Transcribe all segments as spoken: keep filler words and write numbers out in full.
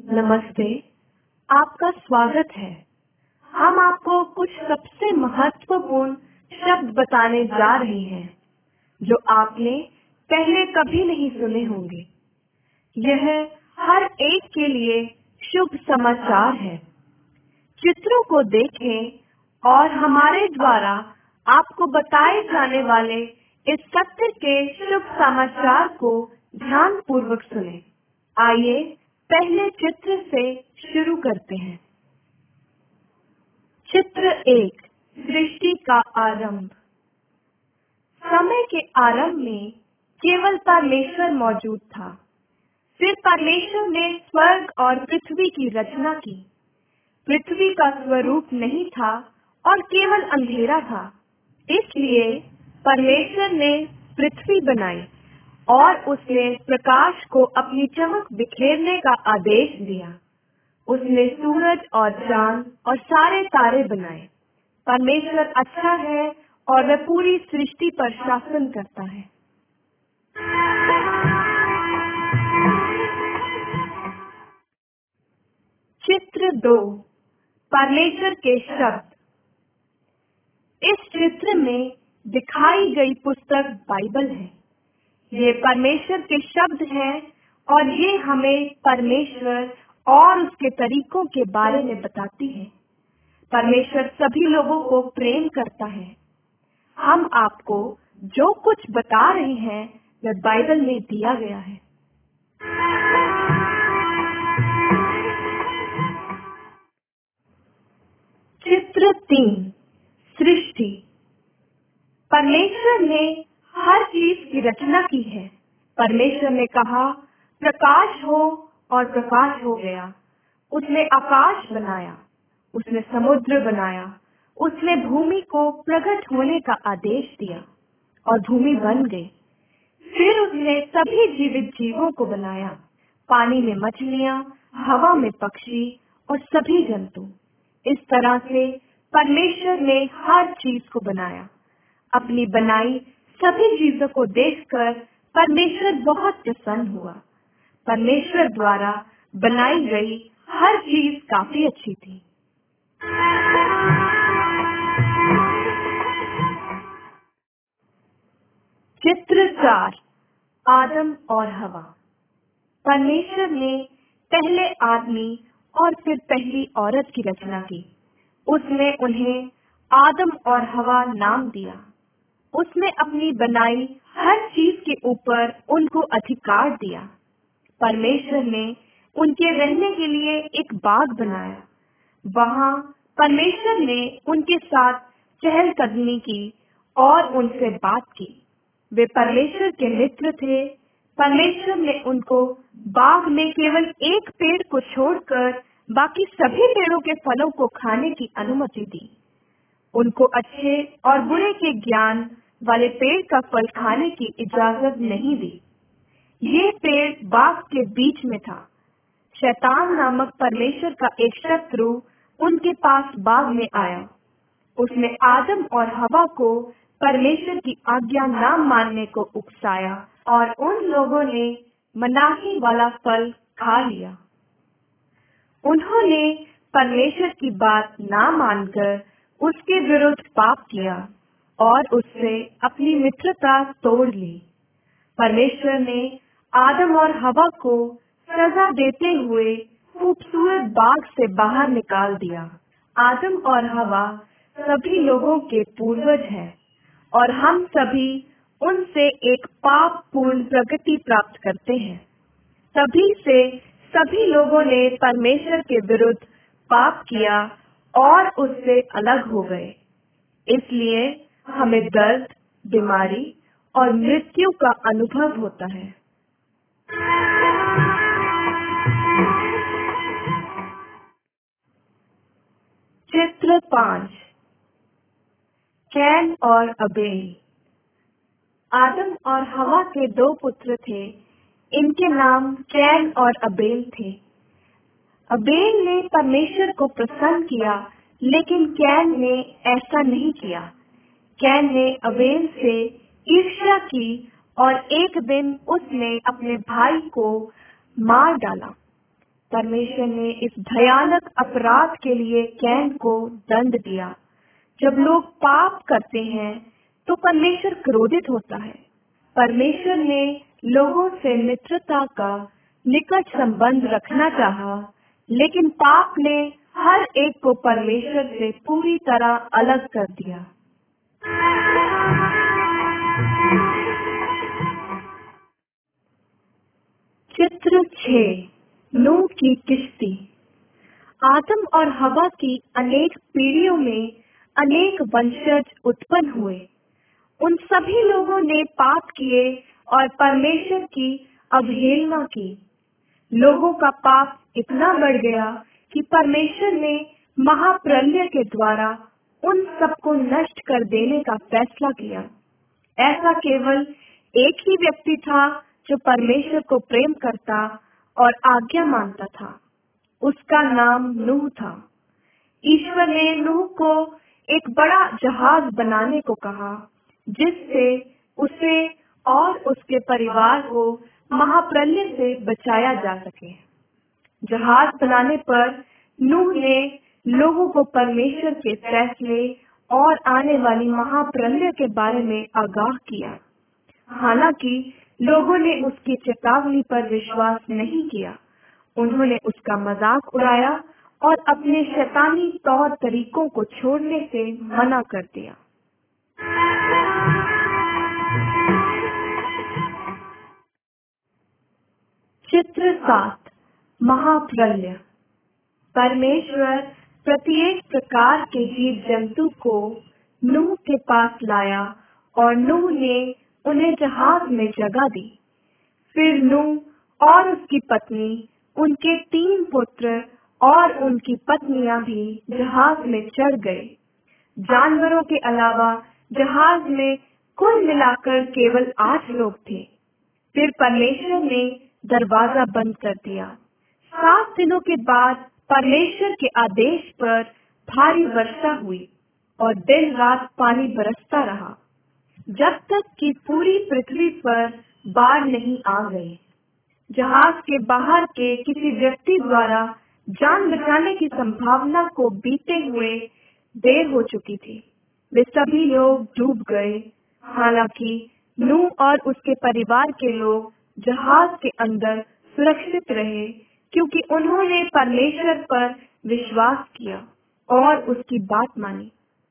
नमस्ते, आपका स्वागत है। हम आपको कुछ सबसे महत्वपूर्ण शब्द बताने जा रहे हैं जो आपने पहले कभी नहीं सुने होंगे। यह हर एक के लिए शुभ समाचार है। चित्रों को देखें और हमारे द्वारा आपको बताए जाने वाले इस सत्य के शुभ समाचार को ध्यान पूर्वक सुनें। आइए पहले चित्र से शुरू करते हैं। चित्र एक, सृष्टि का आरंभ। समय के आरंभ में केवल परमेश्वर मौजूद था। फिर परमेश्वर ने स्वर्ग और पृथ्वी की रचना की। पृथ्वी का स्वरूप नहीं था और केवल अंधेरा था। इसलिए परमेश्वर ने पृथ्वी बनाई और उसने प्रकाश को अपनी चमक बिखेरने का आदेश दिया। उसने सूरज और चांद और सारे तारे बनाए। परमेश्वर अच्छा है और वह पूरी सृष्टि पर शासन करता है। चित्र दो, परमेश्वर के शब्द। इस चित्र में दिखाई गई पुस्तक बाइबल है। ये परमेश्वर के शब्द हैं और ये हमें परमेश्वर और उसके तरीकों के बारे में बताती है। परमेश्वर सभी लोगों को प्रेम करता है। हम आपको जो कुछ बता रहे हैं वह बाइबल में दिया गया है। चित्र तीन, सृष्टि। परमेश्वर ने हर चीज की रचना की है। परमेश्वर ने कहा, प्रकाश हो, और प्रकाश हो गया। उसने आकाश बनाया, उसने समुद्र बनाया, उसने भूमि को प्रकट होने का आदेश दिया और भूमि बन गई। फिर उसने सभी जीवित जीवों को बनाया, पानी में मछलियां, हवा में पक्षी और सभी जंतु। इस तरह से परमेश्वर ने हर चीज को बनाया। अपनी बनाई सभी चीजों को देखकर परमेश्वर बहुत प्रसन्न हुआ। परमेश्वर द्वारा बनाई गई हर चीज काफी अच्छी थी। चित्र चार, आदम और हवा। परमेश्वर ने पहले आदमी और फिर पहली औरत की रचना की। उसने उन्हें आदम और हवा नाम दिया। उसने अपनी बनाई हर चीज के ऊपर उनको अधिकार दिया। परमेश्वर ने उनके रहने के लिए एक बाग बनाया। वहाँ परमेश्वर ने उनके साथ चहलकदमी की और उनसे बात की। वे परमेश्वर के मित्र थे। परमेश्वर ने उनको बाग में केवल एक पेड़ को छोड़कर बाकी सभी पेड़ों के फलों को खाने की अनुमति दी। उनको अच्छे और बुरे के ज्ञान वाले पेड़ का फल खाने की इजाजत नहीं दी। ये पेड़ बाग के बीच में था। शैतान नामक परमेश्वर का एक शत्रु उनके पास बाग में आया। उसने आदम और हवा को परमेश्वर की आज्ञा न मानने को उकसाया और उन लोगों ने मनाही वाला फल खा लिया। उन्होंने परमेश्वर की बात ना मानकर उसके विरुद्ध पाप किया और उससे अपनी मित्रता तोड़ ली। परमेश्वर ने आदम और हवा को सजा देते हुए खूबसूरत बाग से बाहर निकाल दिया। आदम और हवा सभी लोगों के पूर्वज हैं और हम सभी उनसे एक पाप पूर्ण प्रगति प्राप्त करते हैं। तभी से सभी लोगों ने परमेश्वर के विरुद्ध पाप किया और उससे अलग हो गए। इसलिए हमें दर्द, बीमारी और मृत्यु का अनुभव होता है। चित्र पाँच, कैन और अबेल। आदम और हवा के दो पुत्र थे। इनके नाम कैन और अबेल थे। अबेल ने परमेश्वर को प्रसन्न किया, लेकिन कैन ने ऐसा नहीं किया। कैन ने अबेल से ईर्ष्या की और एक दिन उसने अपने भाई को मार डाला। परमेश्वर ने इस भयानक अपराध के लिए कैन को दंड दिया। जब लोग पाप करते हैं तो परमेश्वर क्रोधित होता है। परमेश्वर ने लोगों से मित्रता का निकट संबंध रखना चाहा, लेकिन पाप ने हर एक को परमेश्वर से पूरी तरह अलग कर दिया। चित्र छह, नूह की किश्ती। आदम और हवा की अनेक पीढ़ियों में अनेक वंशज उत्पन्न हुए। उन सभी लोगों ने पाप किए और परमेश्वर की अवहेलना की। लोगों का पाप इतना बढ़ गया कि परमेश्वर ने महाप्रलय के द्वारा उन सबको नष्ट कर देने का फैसला किया। ऐसा केवल एक ही व्यक्ति था जो परमेश्वर को प्रेम करता और आज्ञा मानता था। उसका नाम नूह था। ईश्वर ने नूह को एक बड़ा जहाज बनाने को कहा, जिससे उसे और उसके परिवार को महाप्रलय से बचाया जा सके। जहाज बनाने पर नूह ने लोगों को परमेश्वर के फैसले और आने वाली महाप्रलय के बारे में आगाह किया। हालांकि लोगों ने उसकी चेतावनी पर विश्वास नहीं किया। उन्होंने उसका मजाक उड़ाया और अपने शैतानी तौर तरीकों को छोड़ने से मना कर दिया। चित्र सात, महाप्रलय। परमेश्वर प्रत्येक प्रकार के जीव जंतु को नूह के पास लाया और नूह ने उन्हें जहाज में जगह दी। फिर नूह और उसकी पत्नी, उनके तीन पुत्र और उनकी पत्नियां भी जहाज में चढ़ गए। जानवरों के अलावा जहाज में कुल मिलाकर केवल आठ लोग थे। फिर परमेश्वर ने दरवाजा बंद कर दिया। सात दिनों के बाद परमेश्वर के आदेश पर भारी वर्षा हुई और दिन रात पानी बरसता रहा, जब तक कि पूरी पृथ्वी पर बाढ़ नहीं आ गई। जहाज के बाहर के किसी व्यक्ति द्वारा जान बचाने की संभावना को बीते हुए देर हो चुकी थी। वे सभी लोग डूब गए। हालांकि नूह और उसके परिवार के लोग जहाज के अंदर सुरक्षित रहे, क्योंकि उन्होंने परमेश्वर पर विश्वास किया और उसकी बात मानी।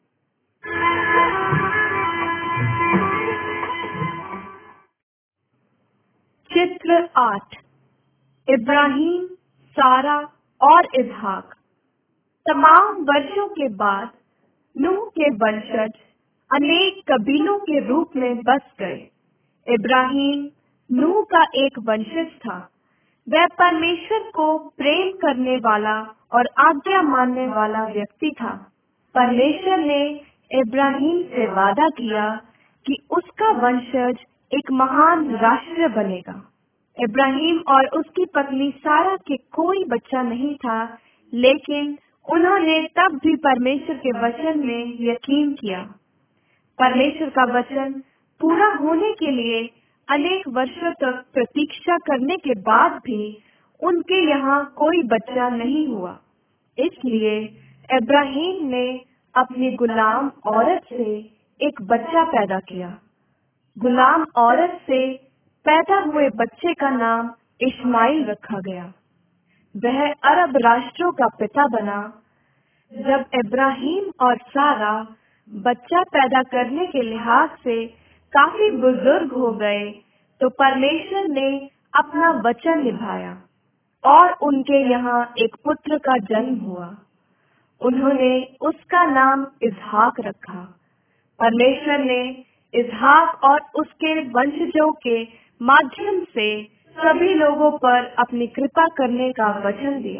चित्र आठ, इब्राहिम, सारा और इसहाक। तमाम वर्षों के बाद नूह के वंशज अनेक कबीलों के रूप में बस गए। इब्राहिम नूह का एक वंशज था। वह परमेश्वर को प्रेम करने वाला और आज्ञा मानने वाला व्यक्ति था। परमेश्वर ने इब्राहिम से वादा किया कि उसका वंशज एक महान राष्ट्र बनेगा। इब्राहिम और उसकी पत्नी सारा के कोई बच्चा नहीं था, लेकिन उन्होंने तब भी परमेश्वर के वचन में यकीन किया। परमेश्वर का वचन पूरा होने के लिए अनेक वर्षों तक प्रतीक्षा करने के बाद भी उनके यहाँ कोई बच्चा नहीं हुआ। इसलिए इब्राहिम ने अपनी गुलाम औरत से एक बच्चा पैदा किया। गुलाम औरत से पैदा हुए बच्चे का नाम इस्माइल रखा गया। वह अरब राष्ट्रों का पिता बना। जब इब्राहिम और सारा बच्चा पैदा करने के लिहाज से काफी बुजुर्ग हो गए, तो परमेश्वर ने अपना वचन निभाया और उनके यहाँ एक पुत्र का जन्म हुआ। उन्होंने उसका नाम इसहाक रखा। परमेश्वर ने इसहाक और उसके वंशजों के माध्यम से सभी लोगों पर अपनी कृपा करने का वचन दिया।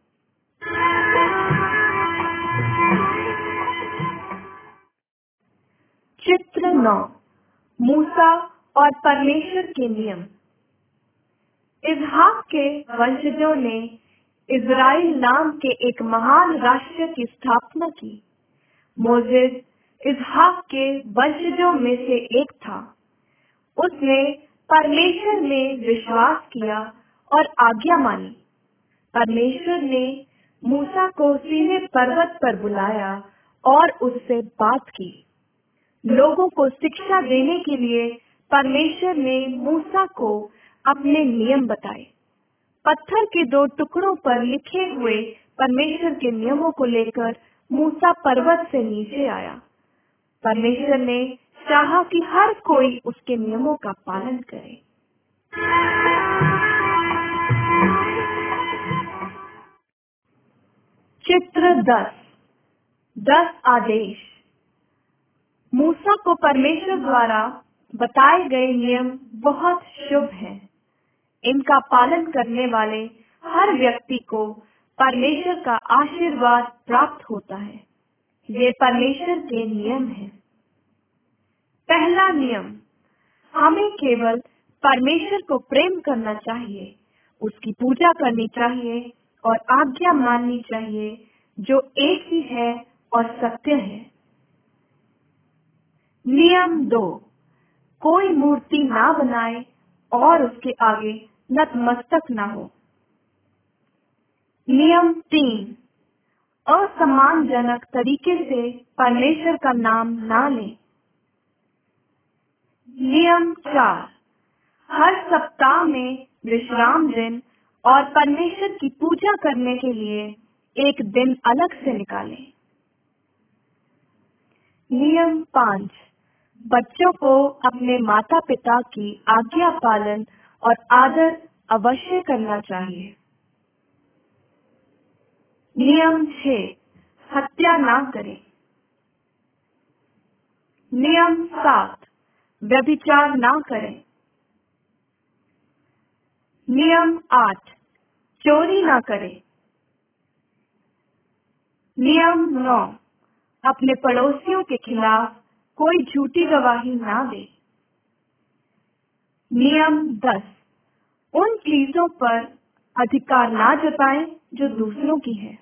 चित्र नौ, मूसा और परमेश्वर के नियम। इसहाक के वंशजों ने इज़राइल नाम के एक महान राष्ट्र की स्थापना की। मोसेस इसहाक के वंशजों में से एक था। उसने परमेश्वर में विश्वास किया और आज्ञा मानी। परमेश्वर ने मूसा को सीनै पर्वत पर बुलाया और उससे बात की। लोगों को शिक्षा देने के लिए परमेश्वर ने मूसा को अपने नियम बताए। पत्थर के दो टुकड़ों पर लिखे हुए परमेश्वर के नियमों को लेकर मूसा पर्वत से नीचे आया। परमेश्वर ने चाहा कि हर कोई उसके नियमों का पालन करे। चित्र दस। दस आदेश। मूसा को परमेश्वर द्वारा बताए गए नियम बहुत शुभ हैं। इनका पालन करने वाले हर व्यक्ति को परमेश्वर का आशीर्वाद प्राप्त होता है। ये परमेश्वर के नियम हैं। पहला नियम, हमें केवल परमेश्वर को प्रेम करना चाहिए, उसकी पूजा करनी चाहिए और आज्ञा माननी चाहिए जो एक ही है और सत्य है। नियम दो, कोई मूर्ति ना बनाए और उसके आगे नतमस्तक ना हो। नियम तीन, असम्मानजनक तरीके से परमेश्वर का नाम ना लें। नियम चार, हर सप्ताह में विश्राम दिन और परमेश्वर की पूजा करने के लिए एक दिन अलग से निकालें। नियम पाँच, बच्चों को अपने माता पिता की आज्ञा पालन और आदर अवश्य करना चाहिए। नियम छह, हत्या ना करें। नियम सात, व्यभिचार ना करें। नियम आठ, चोरी ना करें। नियम नौ, अपने पड़ोसियों के खिलाफ कोई झूठी गवाही ना दे। नियम दस, उन चीजों पर अधिकार ना जताएं जो दूसरों की है।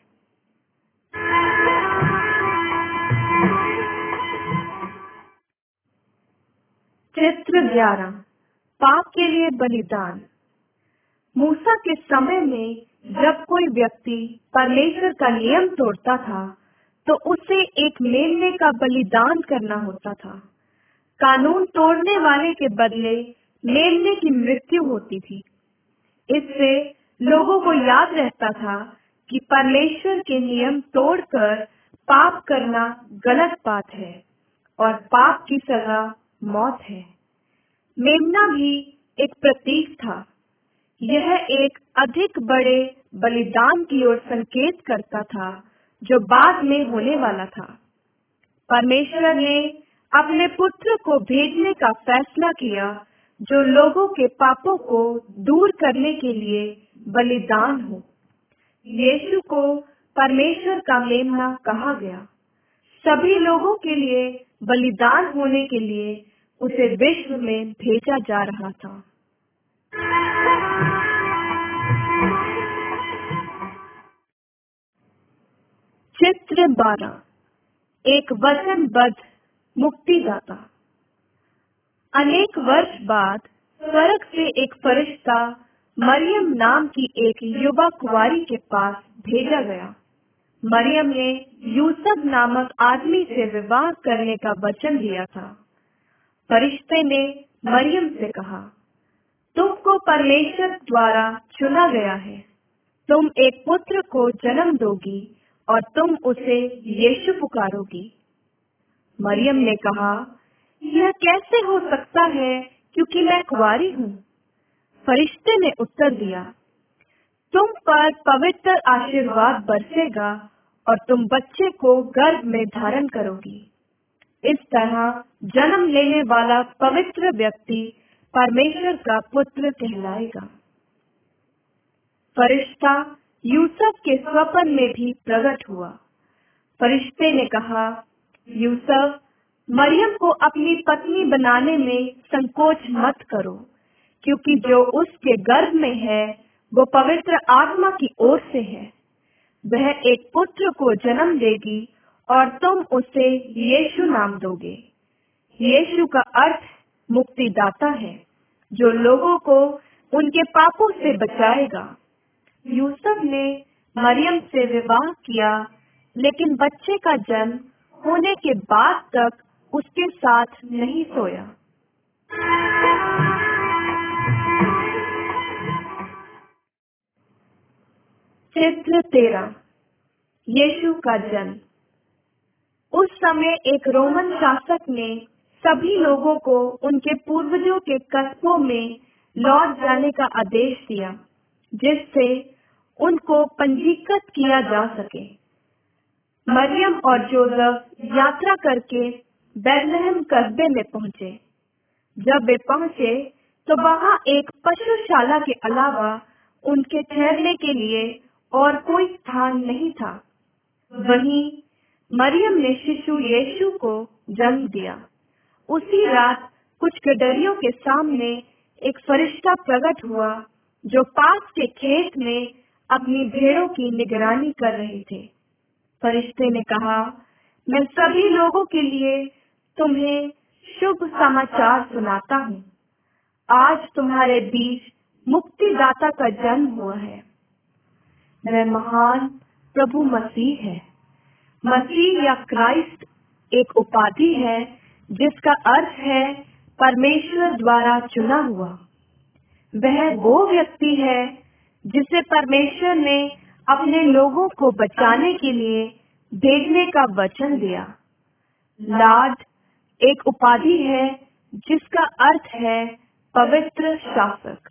चित्र ग्यारह, पाप के लिए बलिदान। मूसा के समय में जब कोई व्यक्ति परमेश्वर का नियम तोड़ता था तो उसे एक मेमने का बलिदान करना होता था। कानून तोड़ने वाले के बदले मेमने की मृत्यु होती थी। इससे लोगों को याद रहता था कि परमेश्वर के नियम तोड़कर पाप करना गलत बात है और पाप की सजा मौत है। मेमना भी एक प्रतीक था। यह एक अधिक बड़े बलिदान की ओर संकेत करता था जो बाद में होने वाला था। परमेश्वर ने अपने पुत्र को भेजने का फैसला किया जो लोगों के पापों को दूर करने के लिए बलिदान हो। यीशु को परमेश्वर का मेमना कहा गया। सभी लोगों के लिए बलिदान होने के लिए उसे विश्व में भेजा जा रहा था। चित्र बारह, एक वचनबद्ध मुक्तिदाता। अनेक वर्ष बाद स्वर्ग से एक फरिश्ता मरियम नाम की एक युवा कुंवारी के पास भेजा गया। मरियम ने यूसुफ नामक आदमी से विवाह करने का वचन दिया था। फरिश्ते ने मरियम से कहा, तुमको परमेश्वर द्वारा चुना गया है। तुम एक पुत्र को जन्म दोगी और तुम उसे यीशु पुकारोगी। मरियम ने कहा, यह कैसे हो सकता है क्योंकि मैं कुंवारी हूँ। फरिश्ते ने उत्तर दिया, तुम पर पवित्र आशीर्वाद बरसेगा और तुम बच्चे को गर्भ में धारण करोगी। इस तरह जन्म लेने वाला पवित्र व्यक्ति परमेश्वर का पुत्र कहलाएगा। फरिश्ता यूसुफ के स्वप्न में भी प्रकट हुआ। फरिश्ते ने कहा, यूसुफ, मरियम को अपनी पत्नी बनाने में संकोच मत करो, क्योंकि जो उसके गर्भ में है वो पवित्र आत्मा की ओर से है। वह एक पुत्र को जन्म देगी और तुम उसे यीशु नाम दोगे। यीशु का अर्थ मुक्तिदाता है, जो लोगों को उनके पापों से बचाएगा। यूसुफ ने मरियम से विवाह किया, लेकिन बच्चे का जन्म होने के बाद तक उसके साथ नहीं सोया। चित्र तेरह, यीशु का जन्म। उस समय एक रोमन शासक ने सभी लोगों को उनके पूर्वजों के कस्बों में लौट जाने का आदेश दिया, जिससे उनको पंजीकृत किया जा सके। मरियम और जोसेफ यात्रा करके बैतलहम कस्बे में पहुंचे। जब वे पहुंचे तो वहां एक पशुशाला के अलावा उनके ठहरने के लिए और कोई स्थान नहीं था। वहीं मरियम ने शिशु यीशु को जन्म दिया। उसी रात कुछ गडरियों के सामने एक फरिश्ता प्रकट हुआ, जो पास के खेत में अपनी भेड़ों की निगरानी कर रहे थे। फरिश्ते ने कहा, मैं सभी लोगों के लिए तुम्हें शुभ समाचार सुनाता हूँ। आज तुम्हारे बीच मुक्तिदाता का जन्म हुआ है। वह महान प्रभु मसीह है। मसीह या क्राइस्ट एक उपाधि है जिसका अर्थ है परमेश्वर द्वारा चुना हुआ। वह वो व्यक्ति है जिसे परमेश्वर ने अपने लोगों को बचाने के लिए भेजने का वचन दिया। लार्ड एक उपाधि है जिसका अर्थ है पवित्र शासक।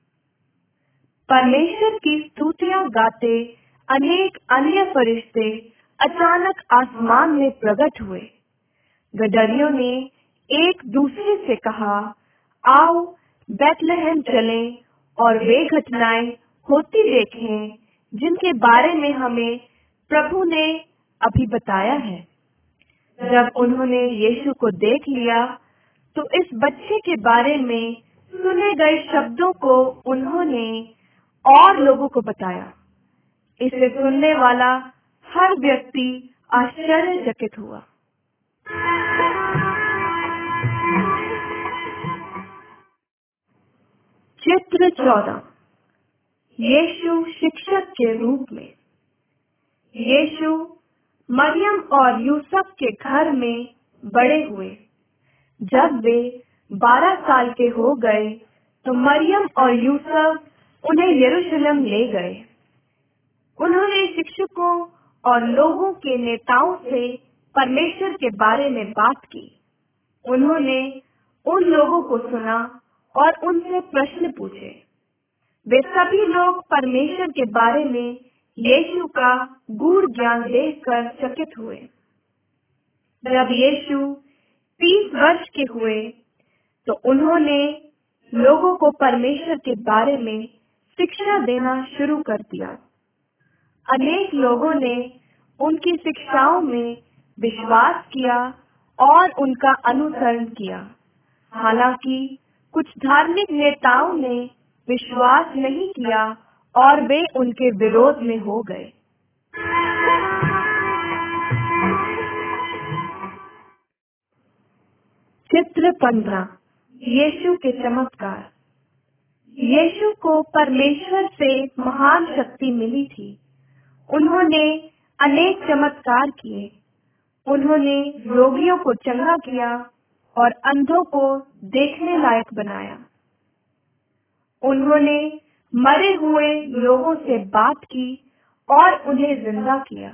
परमेश्वर की स्तुतियां गाते अनेक अन्य फरिश्ते अचानक आसमान में प्रकट हुए। गडरियों ने एक दूसरे से कहा, आओ बैतलहम चलें और वे घटनाएं होती देखें जिनके बारे में हमें प्रभु ने अभी बताया है। जब उन्होंने यीशु को देख लिया तो इस बच्चे के बारे में सुने गए शब्दों को उन्होंने और लोगों को बताया। इसे सुनने वाला हर व्यक्ति आश्चर्यचकित हुआ। चित्र चौदह, यीशु शिक्षक के रूप में। यीशु मरियम और यूसुफ के घर में बड़े हुए। जब वे बारह साल के हो गए तो मरियम और यूसुफ उन्हें यरूशलेम ले गए। उन्होंने शिक्षकों और लोगों के नेताओं से परमेश्वर के बारे में बात की। उन्होंने उन लोगों को सुना और उनसे प्रश्न पूछे। वे सभी लोग परमेश्वर के बारे में यीशु का गूढ़ ज्ञान देखकर चकित हुए। जब यीशु तीस वर्ष के हुए तो उन्होंने लोगों को परमेश्वर के बारे में शिक्षा देना शुरू कर दिया। अनेक लोगों ने उनकी शिक्षाओं में विश्वास किया और उनका अनुसरण किया। हालांकि कुछ धार्मिक नेताओं ने विश्वास नहीं किया और वे उनके विरोध में हो गए। चित्र पंद्रह, यीशु के चमत्कार। यीशु को परमेश्वर से महान शक्ति मिली थी। उन्होंने अनेक चमत्कार किए। उन्होंने रोगियों को चंगा किया और अंधों को देखने लायक बनाया। उन्होंने मरे हुए लोगों से बात की और उन्हें जिंदा किया।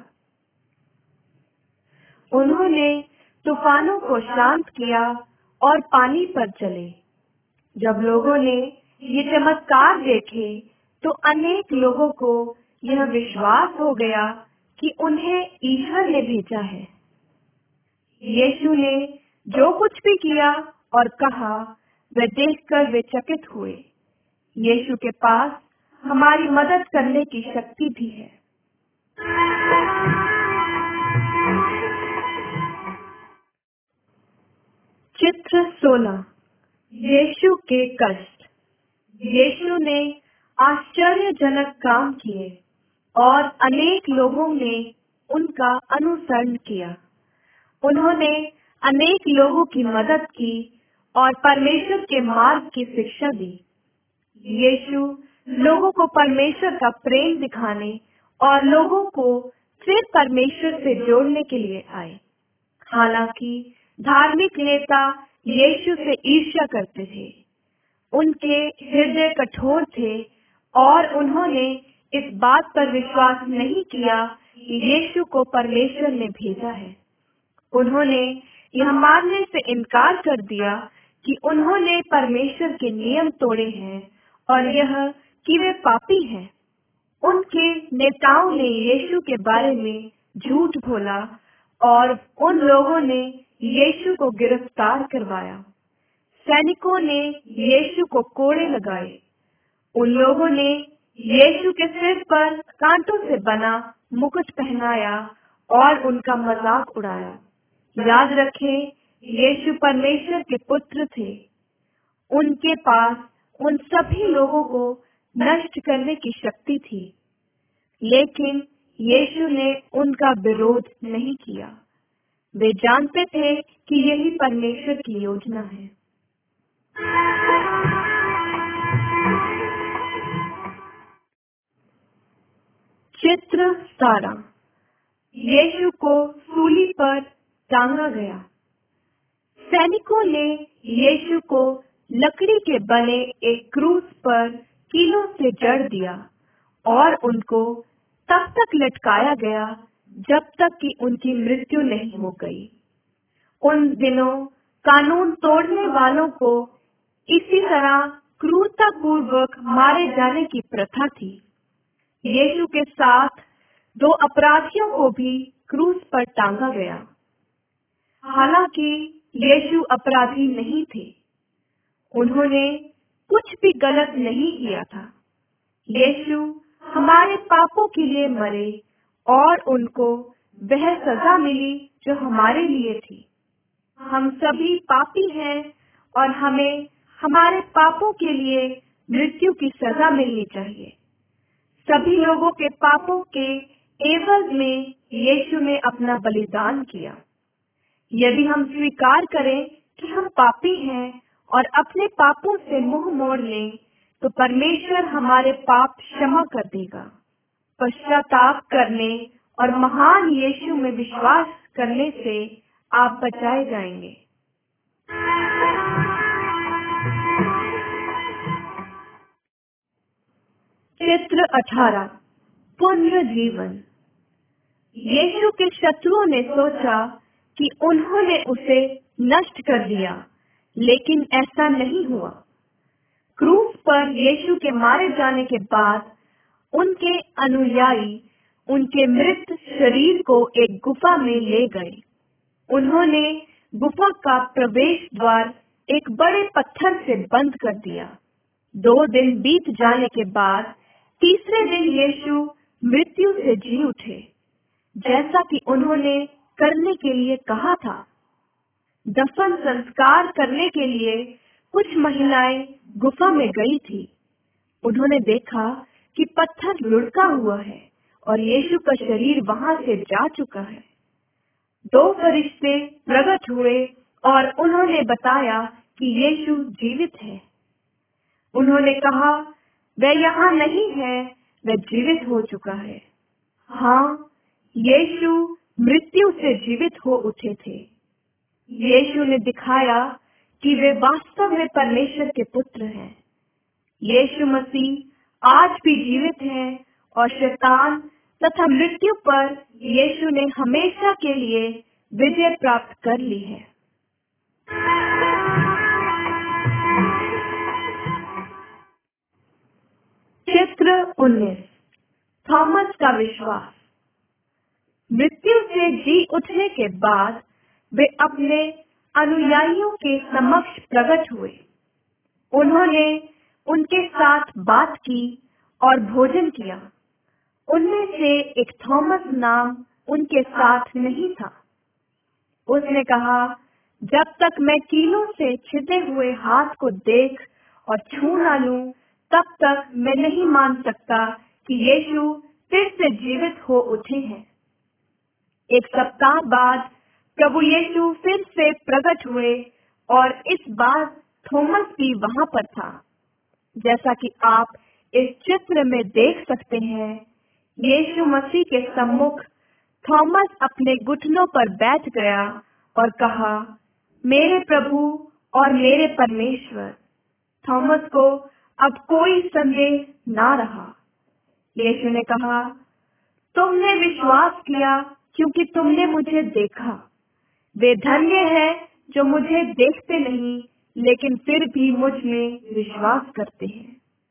उन्होंने तूफानों को शांत किया और पानी पर चले। जब लोगों ने ये चमत्कार देखे तो अनेक लोगों को यह विश्वास हो गया कि उन्हें ईश्वर ने भेजा है। यीशु ने जो कुछ भी किया और कहा वह देखकर वे चकित हुए। यीशु के पास हमारी मदद करने की शक्ति भी है। चित्र सोलह, यीशु के कष्ट। यीशु ने आश्चर्यजनक काम किए और अनेक लोगों ने उनका अनुसरण किया। उन्होंने अनेक लोगों की मदद की और परमेश्वर के मार्ग की शिक्षा दी। यीशु लोगों को परमेश्वर का प्रेम दिखाने और लोगों को फिर परमेश्वर से जोड़ने के लिए आए। हालांकि धार्मिक नेता यीशु से ईर्ष्या करते थे, उनके हृदय कठोर थे और उन्होंने इस बात पर विश्वास नहीं किया कि यीशु को परमेश्वर ने भेजा है। उन्होंने यह मानने से इनकार कर दिया कि उन्होंने परमेश्वर के नियम तोड़े हैं और यह कि वे पापी हैं। उनके नेताओं ने यीशु के बारे में झूठ बोला और उन लोगों ने यीशु को गिरफ्तार करवाया। सैनिकों ने यीशु को कोड़े लगाए। उन लोगों ने यीशु के सिर पर कांटों से बना मुकुट पहनाया और उनका मजाक उड़ाया। याद रखें, यीशु परमेश्वर के पुत्र थे। उनके पास उन सभी लोगों को नष्ट करने की शक्ति थी, लेकिन यीशु ने उनका विरोध नहीं किया। वे जानते थे कि यही परमेश्वर की योजना है। चित्र सतारह। यीशु को सूली पर टांगा गया। सैनिकों ने यीशु को लकड़ी के बने एक क्रूस पर कीलों से जड़ दिया और उनको तब तक लटकाया गया जब तक कि उनकी मृत्यु नहीं हो गई। उन दिनों कानून तोड़ने वालों को इसी तरह क्रूरतापूर्वक मारे जाने की प्रथा थी। यीशु के साथ दो अपराधियों को भी क्रूस पर टांगा गया। हालांकि यीशु अपराधी नहीं थे, उन्होंने कुछ भी गलत नहीं किया था। यीशु हमारे पापों के लिए मरे और उनको वह सजा मिली जो हमारे लिए थी। हम सभी पापी हैं और हमें हमारे पापों के लिए मृत्यु की सजा मिलनी चाहिए। सभी लोगों के पापों के एवज में यीशु ने अपना बलिदान किया। यदि हम स्वीकार करें कि हम पापी हैं और अपने पापों से मुंह मोड़ लें, तो परमेश्वर हमारे पाप क्षमा कर देगा। पश्चाताप करने और महान यीशु में विश्वास करने से आप बचाए जाएंगे। चित्र अठारह। पुनर्जीवन। यीशु के शत्रुओं ने सोचा कि उन्होंने उसे नष्ट कर दिया, लेकिन ऐसा नहीं हुआ। क्रूस पर यीशु के मारे जाने के बाद उनके अनुयायी उनके मृत शरीर को एक गुफा में ले गए। उन्होंने गुफा का प्रवेश द्वार एक बड़े पत्थर से बंद कर दिया। दो दिन बीत जाने के बाद तीसरे दिन यीशु मृत्यु से जी उठे, जैसा कि उन्होंने करने के लिए कहा था। दफन संस्कार करने के लिए कुछ महिलाएं गुफा में गई थी। उन्होंने देखा कि पत्थर लुढ़का हुआ है और यीशु का शरीर वहां से जा चुका है। दो फरिश्ते प्रकट हुए और उन्होंने बताया कि यीशु जीवित है। उन्होंने कहा, वह यहाँ नहीं है, वह जीवित हो चुका है। हाँ, यीशु मृत्यु से जीवित हो उठे थे। यीशु ने दिखाया कि वे वास्तव में परमेश्वर के पुत्र हैं। यीशु मसीह आज भी जीवित है और शैतान तथा मृत्यु पर यीशु ने हमेशा के लिए विजय प्राप्त कर ली है। चित्र उन्नीस। थॉमस का विश्वास। मृत्यु से जी उठने के बाद वे अपने अनुयायियों के समक्ष प्रकट हुए। उन्होंने उनके साथ बात की और भोजन किया। उनमें से एक थॉमस नाम उनके साथ नहीं था। उसने कहा, जब तक मैं कीलों से छिदे हुए हाथ को देख और छू ना लूं, तब तक मैं नहीं मान सकता कि यीशु फिर से जीवित हो उठे हैं। एक सप्ताह बाद प्रभु यीशु फिर से प्रकट हुए और इस बार थॉमस भी वहां पर था। जैसा कि आप इस चित्र में देख सकते हैं, यीशु मसीह के सम्मुख थॉमस अपने घुटनों पर बैठ गया और कहा, मेरे प्रभु और मेरे परमेश्वर। थॉमस को अब कोई संदेह ना रहा। यीशु ने कहा, तुमने विश्वास किया क्योंकि तुमने मुझे देखा। वे धन्य है जो मुझे देखते नहीं लेकिन फिर भी मुझ में विश्वास करते हैं।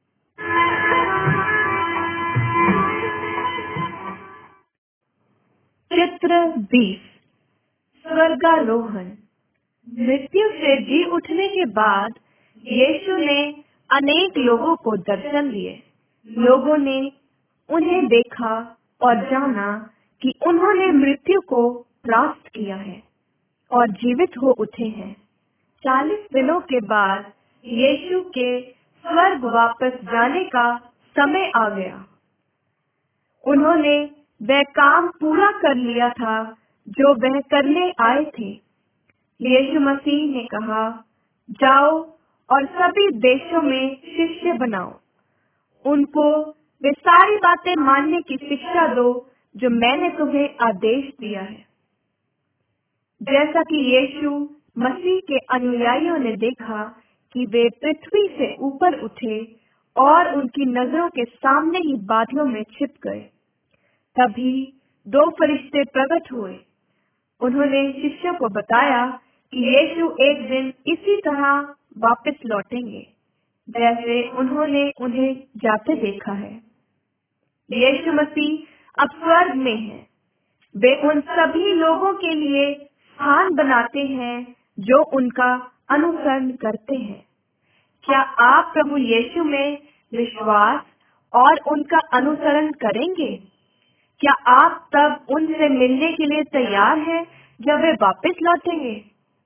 चित्र बीस। स्वर्गारोहण। मृत्यु से जी उठने के बाद यीशु ने अनेक लोगों को दर्शन दिए। लोगों ने उन्हें देखा और जाना कि उन्होंने मृत्यु को परास्त किया है और जीवित हो उठे हैं। चालीस दिनों के बाद यीशु के स्वर्ग वापस जाने का समय आ गया। उन्होंने वह काम पूरा कर लिया था जो वह करने आए थे। यीशु मसीह ने कहा, जाओ और सभी देशों में शिष्य बनाओ। उनको वे सारी बातें मानने की शिक्षा दो जो मैंने तुम्हें आदेश दिया है। जैसा कि यीशु मसीह के अनुयायियों ने देखा कि वे पृथ्वी से ऊपर उठे और उनकी नजरों के सामने ही बादलों में छिप गए, तभी दो फरिश्ते प्रकट हुए। उन्होंने शिष्यों को बताया कि यीशु एक दिन इसी तरह वापस लौटेंगे जैसे उन्होंने उन्हें जाते देखा है। यीशु मसीह अब स्वर्ग में हैं। वे उन सभी लोगों के लिए स्थान बनाते हैं जो उनका अनुसरण करते हैं। क्या आप प्रभु यीशु में विश्वास और उनका अनुसरण करेंगे? क्या आप तब उनसे मिलने के लिए तैयार हैं जब वे वापस लौटेंगे?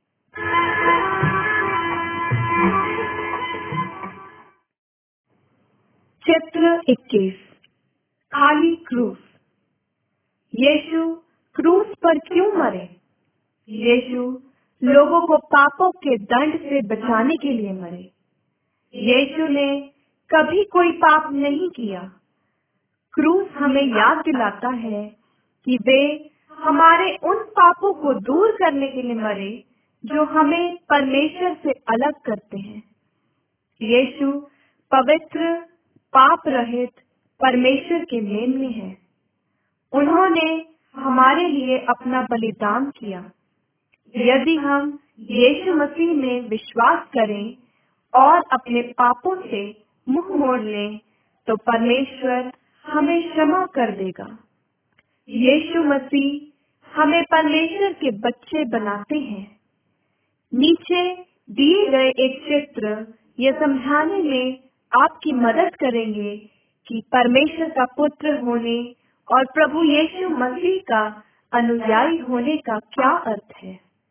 चित्र इक्कीस। खाली क्रूस। यीशु क्रूस पर क्यों मरे? यीशु लोगों को पापों के दंड से बचाने के लिए मरे। यीशु ने कभी कोई पाप नहीं किया। क्रूस हमें याद दिलाता है कि वे हमारे उन पापों को दूर करने के लिए मरे जो हमें परमेश्वर से अलग करते हैं। यीशु पवित्र, पाप रहित परमेश्वर के मेल में है। उन्होंने हमारे लिए अपना बलिदान किया। यदि हम यीशु मसीह में विश्वास करें और अपने पापों से मुंह मोड़ लें, तो परमेश्वर हमें क्षमा कर देगा। यीशु मसीह हमें परमेश्वर के बच्चे बनाते हैं। नीचे दिए गए एक चित्र यह समझाने में आपकी मदद करेंगे कि परमेश्वर का पुत्र होने और प्रभु यीशु मसीह का अनुयायी होने का क्या अर्थ है।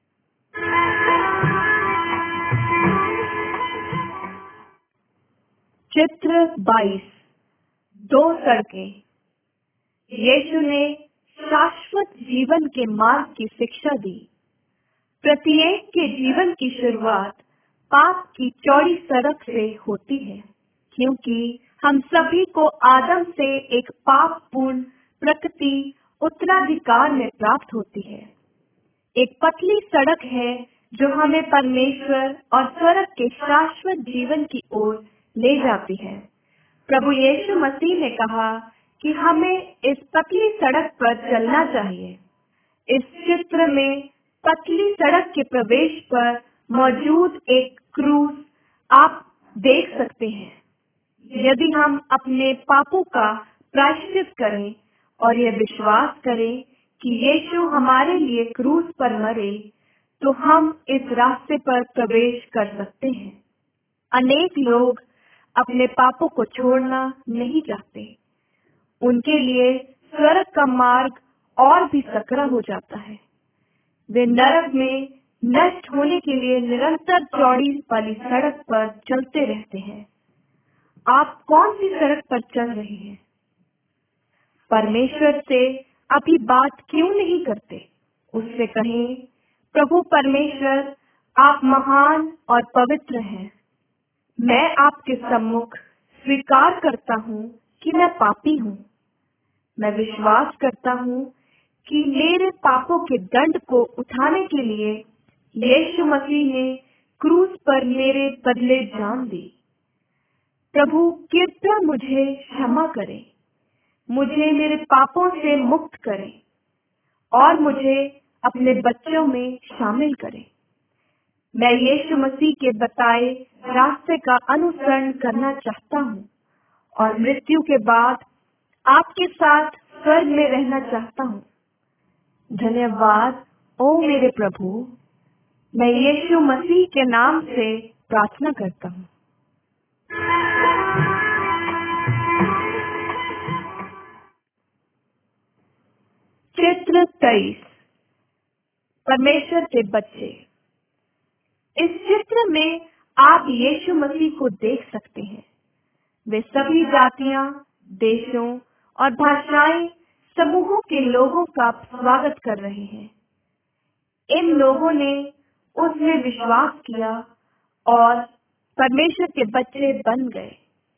चित्र बाईस। दो सड़कें। यीशु ने शाश्वत जीवन के मार्ग की शिक्षा दी। प्रत्येक के जीवन की शुरुआत पाप की चौड़ी सड़क से होती है, क्योंकि हम सभी को आदम से एक पापपूर्ण प्रकृति उत्तराधिकार में प्राप्त होती है। एक पतली सड़क है जो हमें परमेश्वर और स्वर्ग के शाश्वत जीवन की ओर ले जाती है। प्रभु यीशु मसीह ने कहा कि हमें इस पतली सड़क पर चलना चाहिए। इस चित्र में पतली सड़क के प्रवेश पर मौजूद एक क्रूस आप देख सकते हैं। यदि हम अपने पापों का प्रायश्चित करें और यह विश्वास करें कि यीशु हमारे लिए क्रूस पर मरे, तो हम इस रास्ते पर प्रवेश कर सकते हैं। अनेक लोग अपने पापों को छोड़ना नहीं चाहते। उनके लिए स्वर्ग का मार्ग और भी सकरा हो जाता है। वे नरक में नष्ट होने के लिए निरंतर चौड़ी वाली सड़क पर चलते रहते हैं। आप कौन सी सड़क पर चल रहे हैं? परमेश्वर से अभी बात क्यों नहीं करते? उससे कहें, प्रभु परमेश्वर, आप महान और पवित्र हैं। मैं आपके सम्मुख स्वीकार करता हूँ कि मैं पापी हूँ। मैं विश्वास करता हूँ कि मेरे पापों के दंड को उठाने के लिए यीशु मसीह ने क्रूस पर मेरे बदले जान दी। प्रभु कृपया मुझे क्षमा करें, मुझे मेरे पापों से मुक्त करें और मुझे अपने बच्चों में शामिल करें। मैं यीशु मसीह के बताए रास्ते का अनुसरण करना चाहता हूँ और मृत्यु के बाद आपके साथ स्वर्ग में रहना चाहता हूँ। धन्यवाद ओ मेरे प्रभु। मैं यीशु मसीह के नाम से प्रार्थना करता हूँ। चित्र तेईस। परमेश्वर के बच्चे। इस चित्र में आप यीशु मसीह को देख सकते हैं। वे सभी जातियां, देशों और भाषाएं समूहों के लोगों का स्वागत कर रहे हैं। इन लोगों ने उसमें विश्वास किया और परमेश्वर के बच्चे बन गए।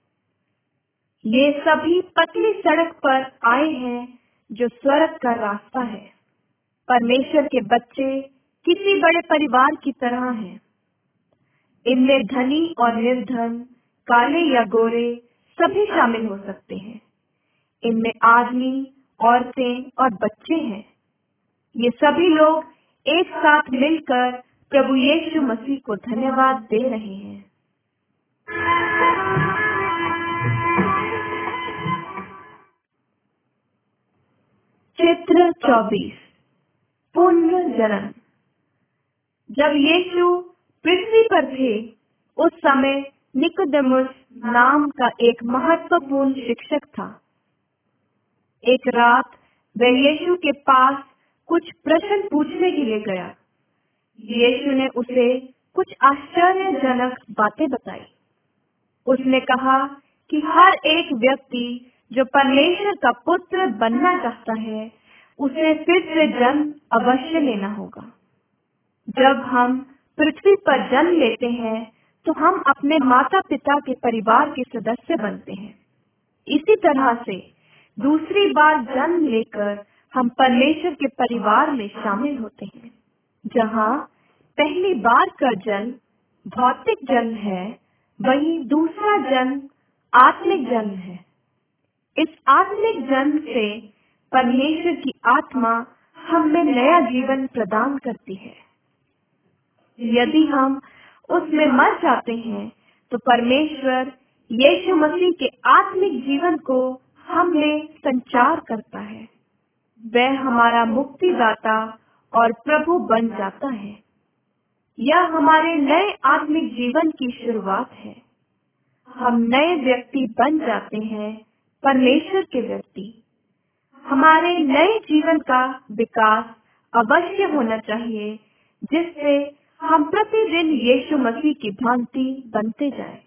ये सभी पतली सड़क पर आए हैं जो स्वर्ग का रास्ता है। परमेश्वर के बच्चे किसी बड़े परिवार की तरह हैं। इनमें धनी और निर्धन, काले या गोरे सभी शामिल हो सकते हैं। इनमें आदमी, औरतें और बच्चे हैं। ये सभी लोग एक साथ मिलकर प्रभु यीशु मसीह को धन्यवाद दे रहे हैं। चित्र चौबीस। पुनर्जन्म। जब यीशु पृथ्वी पर थे, उस समय निकोदेमुस नाम का एक महत्वपूर्ण शिक्षक था। एक रात वह यीशु के पास कुछ प्रश्न पूछने के लिए गया। यीशु ने उसे कुछ आश्चर्यजनक बातें बताई। उसने कहा कि हर एक व्यक्ति जो परमेश्वर का पुत्र बनना चाहता है, उसे फिर से जन्म अवश्य लेना होगा। जब हम पृथ्वी पर जन्म लेते हैं तो हम अपने माता पिता के परिवार के सदस्य बनते हैं। इसी तरह से दूसरी बार जन्म लेकर हम परमेश्वर के परिवार में शामिल होते हैं। जहाँ पहली बार का जन्म भौतिक जन्म है, वहीं दूसरा जन्म आत्मिक जन्म है। इस आत्मिक जन्म से परमेश्वर की आत्मा हम में नया जीवन प्रदान करती है। यदि हम उसमें मर जाते हैं तो परमेश्वर यीशु मसीह के आत्मिक जीवन को हम में संचार करता है। वह हमारा मुक्तिदाता और प्रभु बन जाता है। यह हमारे नए आत्मिक जीवन की शुरुआत है। हम नए व्यक्ति बन जाते हैं, परमेश्वर के व्यक्ति। हमारे नए जीवन का विकास अवश्य होना चाहिए, जिससे हम प्रतिदिन यीशु मसीह की भांति बनते जाएं।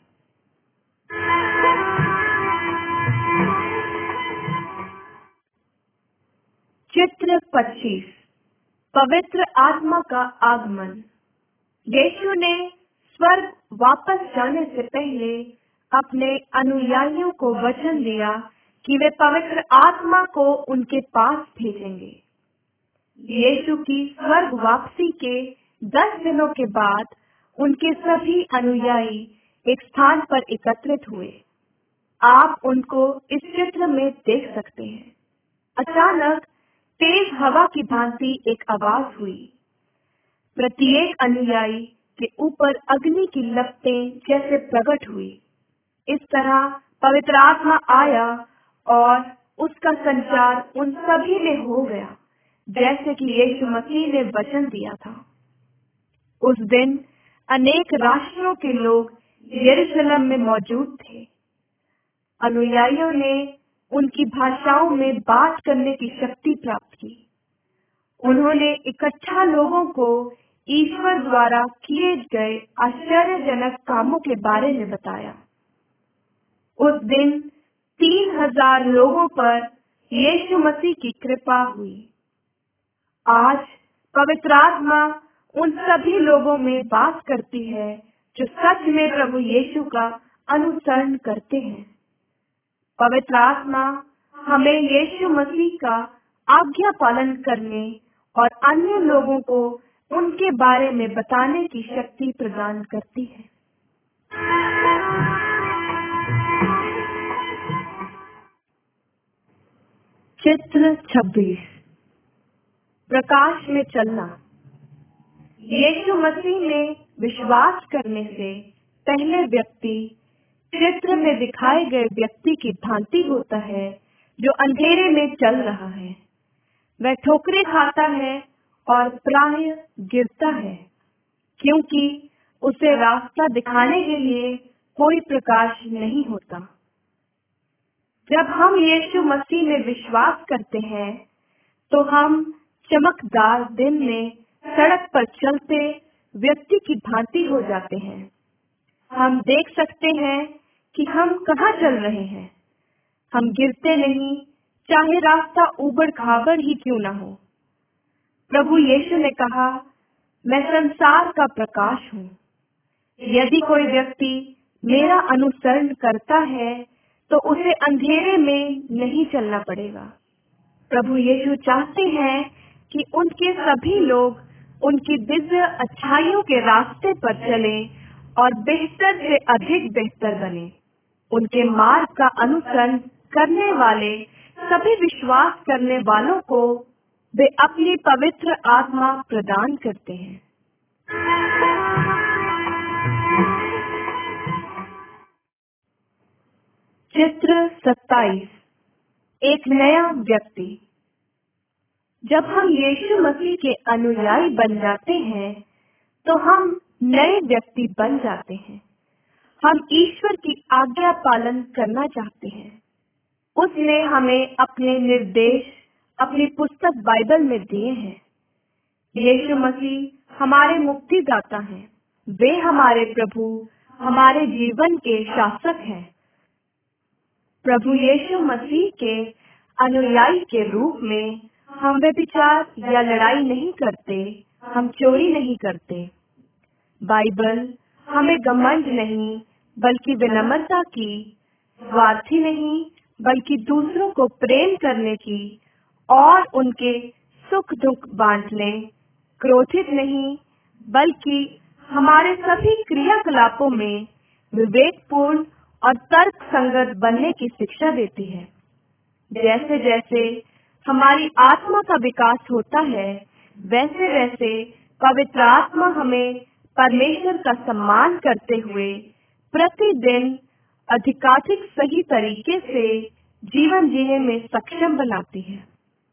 चित्र पच्चीस। पवित्र आत्मा का आगमन। यीशु ने स्वर्ग वापस जाने से पहले अपने अनुयायियों को वचन दिया कि वे पवित्र आत्मा को उनके पास भेजेंगे। यीशु की स्वर्ग वापसी के दस दिनों के बाद उनके सभी अनुयायी एक स्थान पर एकत्रित हुए। आप उनको इस चित्र में देख सकते हैं। अचानक तेज हवा की भांति एक आवाज हुई। प्रत्येक अनुयायी के ऊपर अग्नि की लपटें जैसे प्रकट हुई। इस तरह पवित्र आत्मा आया और उसका संचार उन सभी में हो गया, जैसे कि यीशु मसीह ने वचन दिया था। उस दिन अनेक राष्ट्रों के लोग यरूशलेम में मौजूद थे। अनुयायियों ने उनकी भाषाओं में बात करने की शक्ति प्राप्त की। उन्होंने इकट्ठा लोगों को ईश्वर द्वारा किए गए आश्चर्यजनक कामों के बारे में बताया। उस दिन तीन हजार लोगों पर यीशु मसीह की कृपा हुई। आज पवित्र आत्मा उन सभी लोगों में बात करती है जो सच में प्रभु यीशु का अनुसरण करते हैं। पवित्र आत्मा हमें यीशु मसीह का आज्ञा पालन करने और अन्य लोगों को उनके बारे में बताने की शक्ति प्रदान करती है। चित्र छब्बीस। प्रकाश में चलना। यीशु मसीह में विश्वास करने से पहले व्यक्ति चित्र में दिखाए गए व्यक्ति की भांति होता है जो अंधेरे में चल रहा है। वह ठोकरें खाता है और प्राय गिरता है, क्योंकि उसे रास्ता दिखाने के लिए कोई प्रकाश नहीं होता। जब हम यीशु मसीह में विश्वास करते हैं, तो हम चमकदार दिन में सड़क पर चलते व्यक्ति की भांति हो जाते हैं। हम देख सकते हैं कि हम कहाँ चल रहे हैं। हम गिरते नहीं, चाहे रास्ता ऊबड़ खाबड़ ही क्यों न हो। प्रभु यीशु ने कहा, मैं संसार का प्रकाश हूँ। यदि कोई व्यक्ति मेरा अनुसरण करता है, तो उसे अंधेरे में नहीं चलना पड़ेगा। प्रभु यीशु चाहते हैं कि उनके सभी लोग उनकी दिव्य अच्छाइयों के रास्ते पर चलें और बेहतर से अधिक बेहतर बने। उनके मार्ग का अनुसरण करने वाले सभी विश्वास करने वालों को वे अपनी पवित्र आत्मा प्रदान करते हैं। चित्र सत्ताईस। एक नया व्यक्ति। जब हम यीशु मसीह के अनुयायी बन जाते हैं, तो हम नए व्यक्ति बन जाते हैं। हम ईश्वर की आज्ञा पालन करना चाहते हैं। उसने हमें अपने निर्देश अपनी पुस्तक बाइबल में दिए हैं। यीशु मसीह हमारे मुक्तिदाता हैं। वे हमारे प्रभु, हमारे जीवन के शासक हैं। प्रभु यीशु मसीह के अनुयायी के रूप में हम व्यभिचार या लड़ाई नहीं करते, हम चोरी नहीं करते। बाइबल हमें घमंड नहीं बल्कि विनम्रता की, स्वार्थी नहीं बल्कि दूसरों को प्रेम करने की और उनके सुख दुख बांटने, क्रोधित नहीं बल्कि हमारे सभी क्रियाकलापों में विवेकपूर्ण और तर्क संगत बनने की शिक्षा देती है। जैसे जैसे हमारी आत्मा का विकास होता है, वैसे वैसे पवित्र आत्मा हमें परमेश्वर का सम्मान करते हुए प्रतिदिन अधिकाधिक सही तरीके से जीवन जीने में सक्षम बनाती है।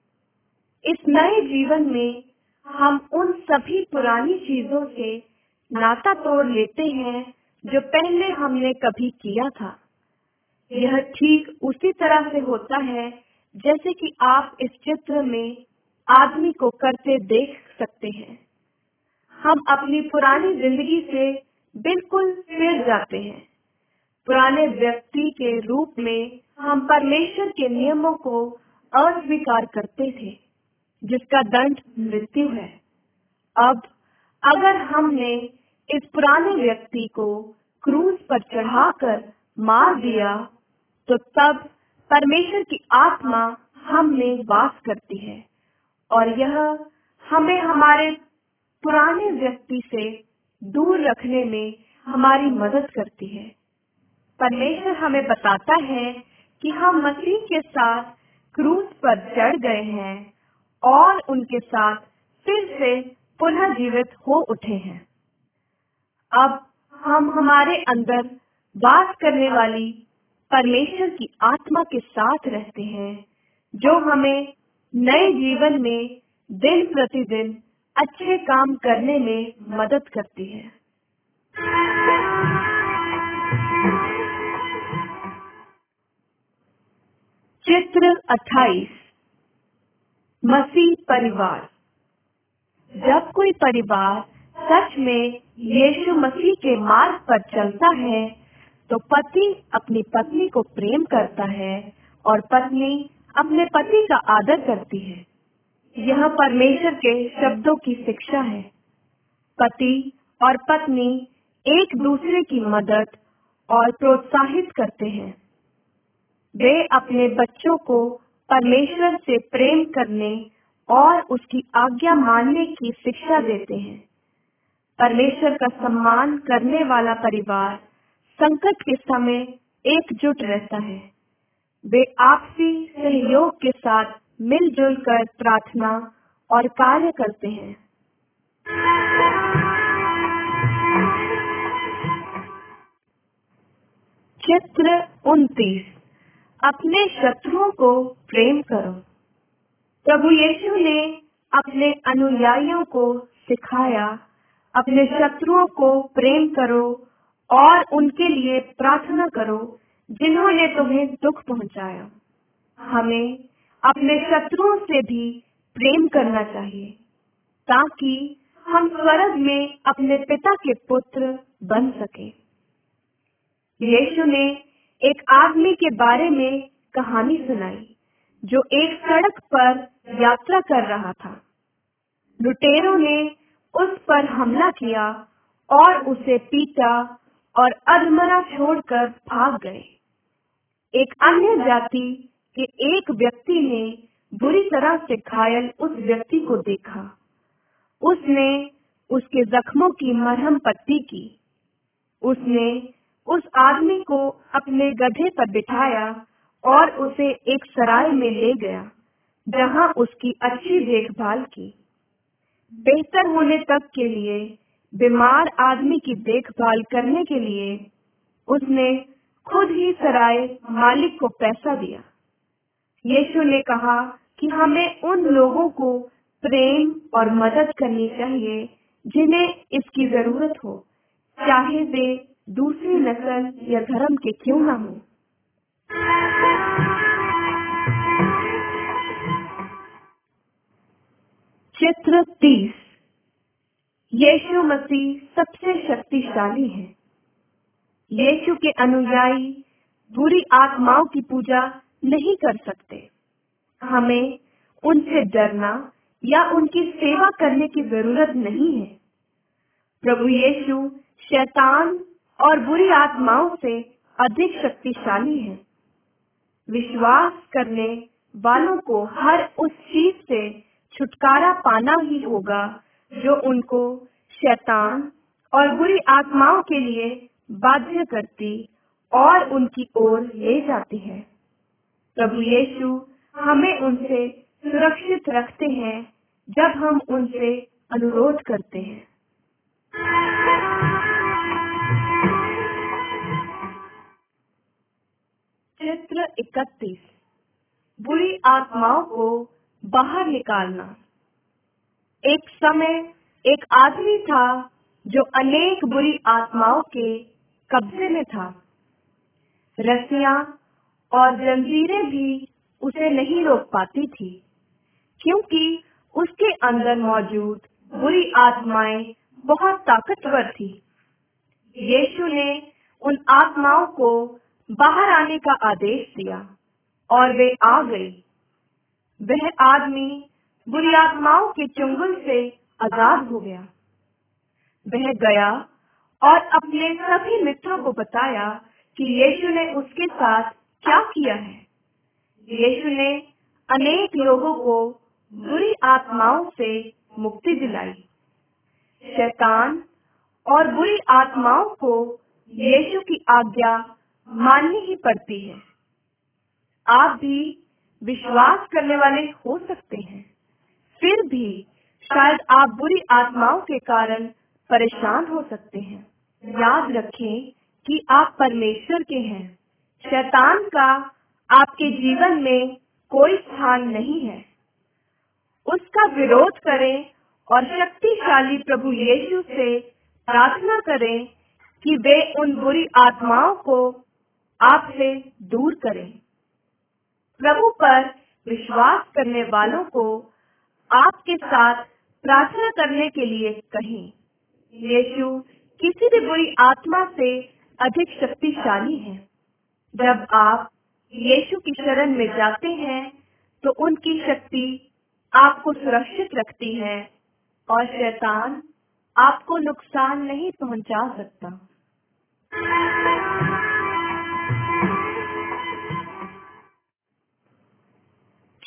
इस नए जीवन में हम उन सभी पुरानी चीजों से नाता तोड़ लेते हैं जो पहले हमने कभी किया था। यह ठीक उसी तरह से होता है जैसे कि आप इस चित्र में आदमी को करते देख सकते हैं। हम अपनी पुरानी जिंदगी से बिल्कुल फिर जाते हैं। पुराने व्यक्ति के रूप में हम परमेश्वर के नियमों को अस्वीकार करते थे, जिसका दंड मृत्यु है। अब अगर हमने इस पुराने व्यक्ति को क्रूस पर चढ़ाकर मार दिया, तो तब परमेश्वर की आत्मा हम में वास करती है और यह हमें हमारे पुराने व्यक्ति से दूर रखने में हमारी मदद करती है। परमेश्वर हमें बताता है कि हम मसीह के साथ क्रूस पर चढ़ गए हैं और उनके साथ फिर से पुनः जीवित हो उठे हैं। अब हम हमारे अंदर वास करने वाली परमेश्वर की आत्मा के साथ रहते हैं, जो हमें नए जीवन में दिन प्रतिदिन अच्छे काम करने में मदद करती है। चित्र अट्ठाईस। मसीह परिवार। जब कोई परिवार सच में यीशु मसीह के मार्ग पर चलता है, तो पति अपनी पत्नी को प्रेम करता है और पत्नी अपने पति का आदर करती है। यह परमेश्वर के शब्दों की शिक्षा है। पति और पत्नी एक दूसरे की मदद और प्रोत्साहित करते हैं। वे अपने बच्चों को परमेश्वर से प्रेम करने और उसकी आज्ञा मानने की शिक्षा देते हैं। परमेश्वर का सम्मान करने वाला परिवार संकट के समय एकजुट रहता है। वे आपसी सहयोग के साथ मिलजुल कर प्रार्थना और कार्य करते हैं। चित्र उनतीस। अपने शत्रुओं को प्रेम करो। प्रभु यीशु ने अपने अनुयायियों को सिखाया, अपने शत्रुओं को प्रेम करो और उनके लिए प्रार्थना करो जिन्होंने तुम्हें दुख पहुंचाया। हमें अपने शत्रुओं से भी प्रेम करना चाहिए ताकि हम स्वर्ग में अपने पिता के पुत्र बन सके। यीशु ने एक आदमी के बारे में कहानी सुनाई जो एक सड़क पर यात्रा कर रहा था। लुटेरों ने उस पर हमला किया और उसे पीटा और अधमरा छोड़कर भाग गए। एक अन्य जाति के एक व्यक्ति ने बुरी तरह से घायल उस व्यक्ति को देखा। उसने उसके जख्मों की मरहम पट्टी की। उसने उस आदमी को अपने गधे पर बिठाया और उसे एक सराय में ले गया जहां उसकी अच्छी देखभाल की। बेहतर होने तक के लिए बीमार आदमी की देखभाल करने के लिए उसने खुद ही सराय मालिक को पैसा दिया। यीशु ने कहा कि हमें उन लोगों को प्रेम और मदद करनी चाहिए जिन्हें इसकी जरूरत हो, चाहे वे दूसरी नस्ल या धर्म के क्यों ना हो। चित्र तीस। यीशु मसीह सबसे शक्तिशाली है। यीशु के अनुयायी बुरी आत्माओं की पूजा नहीं कर सकते। हमें उनसे डरना या उनकी सेवा करने की जरूरत नहीं है। प्रभु यीशु शैतान और बुरी आत्माओं से अधिक शक्तिशाली है। विश्वास करने वालों को हर उस चीज से छुटकारा पाना ही होगा जो उनको शैतान और बुरी आत्माओं के लिए बाध्य करती और उनकी ओर ले जाती है। प्रभु यीशु हमें उनसे सुरक्षित रखते हैं जब हम उनसे अनुरोध करते हैं। चित्र इकतीस। बुरी आत्माओं को बाहर निकालना। एक समय एक आदमी था जो अनेक बुरी आत्माओं के कब्जे में था। रस्सियां और जंजीरें भी उसे नहीं रोक पाती थी, क्योंकि उसके अंदर मौजूद बुरी आत्माएं बहुत ताकतवर थी। यीशु ने उन आत्माओं को बाहर आने का आदेश दिया और वे आ गई। वह आदमी बुरी आत्माओं के चुंगल से आजाद हो गया। वह गया और अपने सभी मित्रों को बताया कि यीशु ने उसके साथ क्या किया है। यीशु ने अनेक लोगों को बुरी आत्माओं से मुक्ति दिलाई। शैतान और बुरी आत्माओं को यीशु की आज्ञा माननी ही पड़ती है। आप भी विश्वास करने वाले हो सकते हैं, फिर भी शायद आप बुरी आत्माओं के कारण परेशान हो सकते हैं। याद रखें कि आप परमेश्वर के हैं। शैतान का आपके जीवन में कोई स्थान नहीं है। उसका विरोध करें और शक्तिशाली प्रभु यीशु से प्रार्थना करें कि वे उन बुरी आत्माओं को आपसे दूर करें। प्रभु पर विश्वास करने वालों को आपके साथ प्रार्थना करने के लिए कहें। यीशु किसी भी बुरी आत्मा से अधिक शक्तिशाली है। जब आप यीशु की शरण में जाते हैं तो उनकी शक्ति आपको सुरक्षित रखती है और शैतान आपको नुकसान नहीं पहुंचा सकता।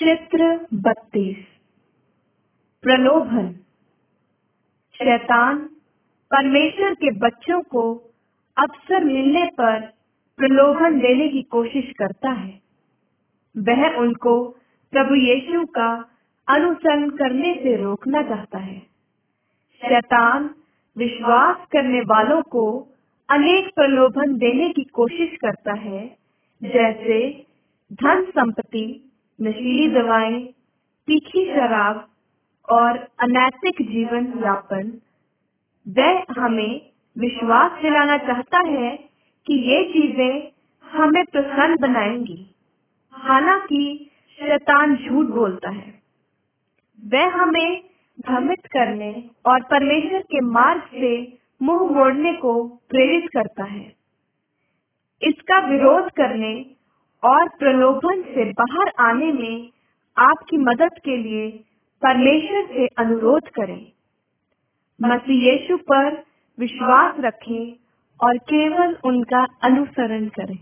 चित्र बत्तीस। प्रलोभन। शैतान परमेश्वर के बच्चों को अवसर मिलने पर प्रलोभन देने की कोशिश करता है। वह उनको प्रभु यीशु का अनुसरण करने से रोकना चाहता है। शैतान विश्वास करने वालों को अनेक प्रलोभन देने की कोशिश करता है, जैसे धन संपत्ति, नशीली दवाएं, तीखी शराब और अनैतिक जीवन यापन। वह हमें विश्वास दिलाना चाहता है कि ये चीजें हमें प्रसन्न बनाएंगी। हालांकि शैतान झूठ बोलता है। वह हमें भ्रमित करने और परमेश्वर के मार्ग से मुंह मोड़ने को प्रेरित करता है। इसका विरोध करने और प्रलोभन से बाहर आने में आपकी मदद के लिए परमेश्वर से अनुरोध करें। मसीह यीशु पर विश्वास रखें और केवल उनका अनुसरण करें।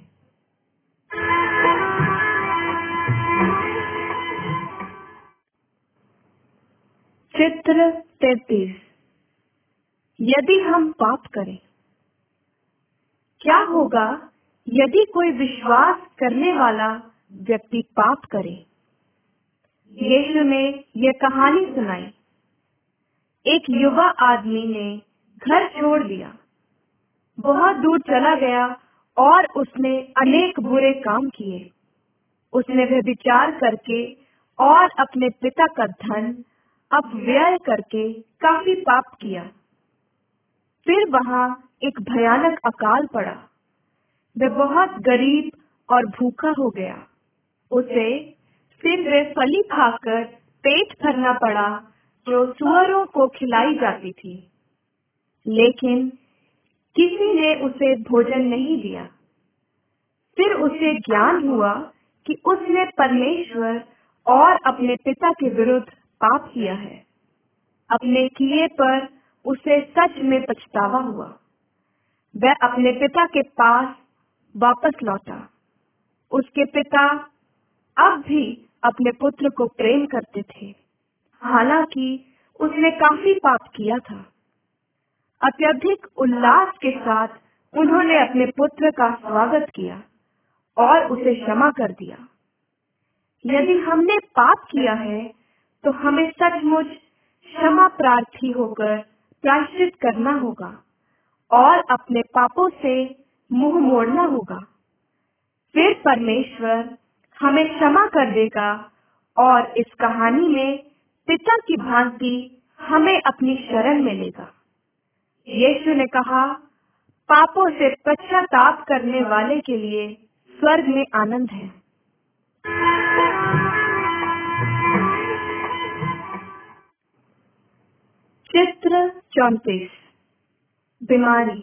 चित्र तैतीस। यदि हम पाप करें। क्या होगा यदि कोई विश्वास करने वाला व्यक्ति पाप करे? यीशु ने यह कहानी सुनाई। एक युवा आदमी ने घर छोड़ दिया, बहुत दूर चला गया और उसने अनेक बुरे काम किए। उसने व्यभिचार करके और अपने पिता का धन अपव्यय करके काफी पाप किया। फिर वहाँ एक भयानक अकाल पड़ा। वह बहुत गरीब और भूखा हो गया। उसे फिर वे फली खाकर पेट भरना पड़ा जो सुअरों को खिलाई जाती थी, लेकिन किसी ने उसे भोजन नहीं दिया। फिर उसे ज्ञान हुआ कि उसने परमेश्वर और अपने पिता के विरुद्ध पाप किया है। अपने किए पर उसे सच में पछतावा हुआ। वह अपने पिता के पास वापस लौटा। उसके पिता अब भी अपने पुत्र को प्रेम करते थे, हालांकि उसने काफी पाप किया था। अत्यधिक उल्लास के साथ उन्होंने अपने पुत्र का स्वागत किया और उसे क्षमा कर दिया। यदि हमने पाप किया है तो हमें सचमुच क्षमा प्रार्थी होकर प्रायश्चित करना होगा और अपने पापों से मुंह मोड़ना होगा। फिर परमेश्वर हमें क्षमा कर देगा और इस कहानी में पिता की भांति हमें अपनी शरण में लेगा। यीशु ने कहा, पापों से पश्चाताप करने वाले के लिए स्वर्ग में आनंद है। चित्र चौंतीस। बीमारी।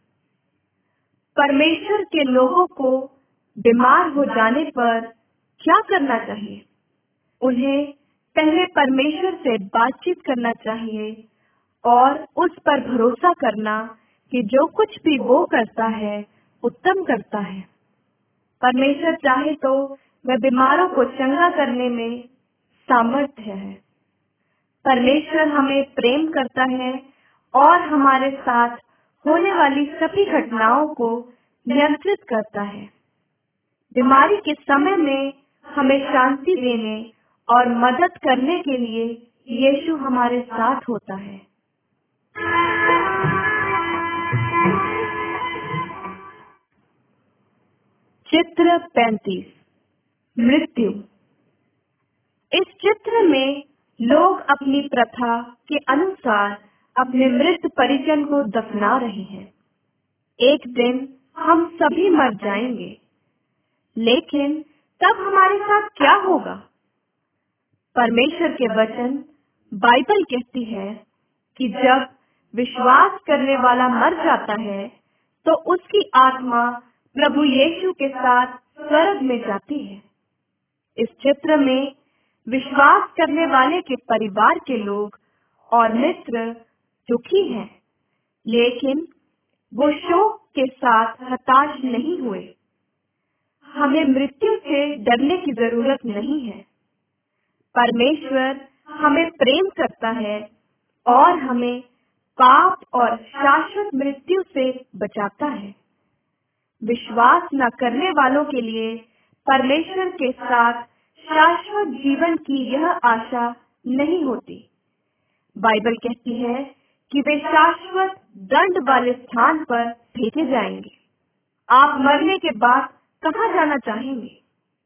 परमेश्वर के लोगों को बीमार हो जाने पर क्या करना चाहिए? उन्हें पहले परमेश्वर से बातचीत करना चाहिए और उस पर भरोसा करना कि जो कुछ भी वो करता है उत्तम करता है। परमेश्वर चाहे तो वह बीमारों को चंगा करने में सामर्थ्य है। परमेश्वर हमें प्रेम करता है और हमारे साथ होने वाली सभी घटनाओं को नियंत्रित करता है। बीमारी के समय में हमें शांति देने और मदद करने के लिए यीशु हमारे साथ होता है। चित्र पैंतीस। मृत्यु। इस चित्र में लोग अपनी प्रथा के अनुसार अपने मृत परिजन को दफना रहे हैं। एक दिन हम सभी मर जाएंगे, लेकिन तब हमारे साथ क्या होगा? परमेश्वर के वचन बाइबल कहती है कि जब विश्वास करने वाला मर जाता है तो उसकी आत्मा प्रभु यीशु के साथ स्वर्ग में जाती है। इस चित्र में विश्वास करने वाले के परिवार के लोग और मित्र दुखी हैं, लेकिन वो शोक के साथ हताश नहीं हुए। हमें मृत्यु से डरने की जरूरत नहीं है। परमेश्वर हमें प्रेम करता है और हमें पाप और शाश्वत मृत्यु से बचाता है। विश्वास न करने वालों के लिए परमेश्वर के साथ शाश्वत जीवन की यह आशा नहीं होती। बाइबल कहती है कि वे शाश्वत दंड वाले स्थान पर भेजे जाएंगे। आप मरने के बाद कहाँ जाना चाहेंगे?